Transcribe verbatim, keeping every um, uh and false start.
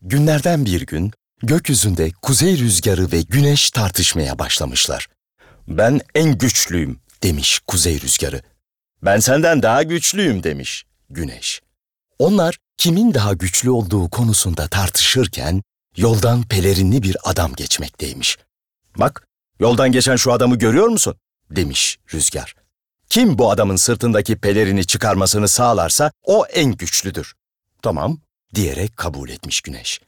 Günlerden bir gün gökyüzünde kuzey rüzgarı ve güneş tartışmaya başlamışlar. "Ben en güçlüyüm," demiş kuzey rüzgarı. "Ben senden daha güçlüyüm," demiş güneş. Onlar kimin daha güçlü olduğu konusunda tartışırken yoldan pelerinli bir adam geçmekteymiş. "Bak, yoldan geçen şu adamı görüyor musun?" demiş rüzgar. "Kim bu adamın sırtındaki pelerini çıkarmasını sağlarsa o en güçlüdür." "Tamam," diyerek kabul etmiş güneş.